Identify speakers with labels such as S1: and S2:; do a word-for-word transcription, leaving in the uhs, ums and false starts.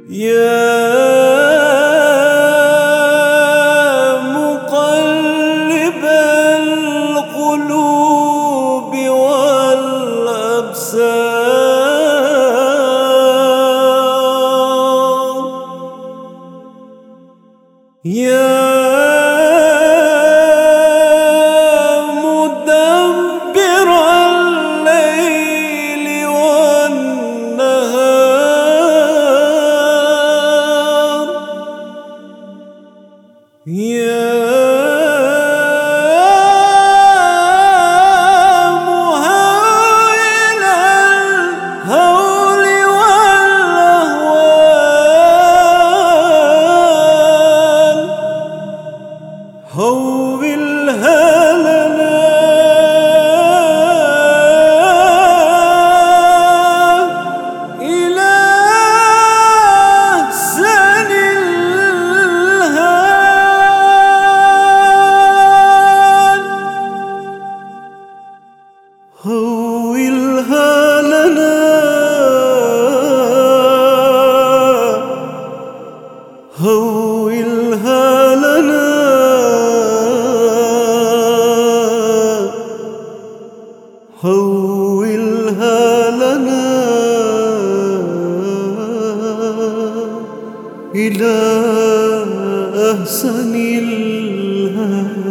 S1: يا مقلب القلوب والأبصار، يا مدبر الليل والنهار، يا مهول الهول والأهوال، هولها لنا إلى أحسن الهال، هولها لنا هولها لنا هولها لنا إلى أحسن الهال.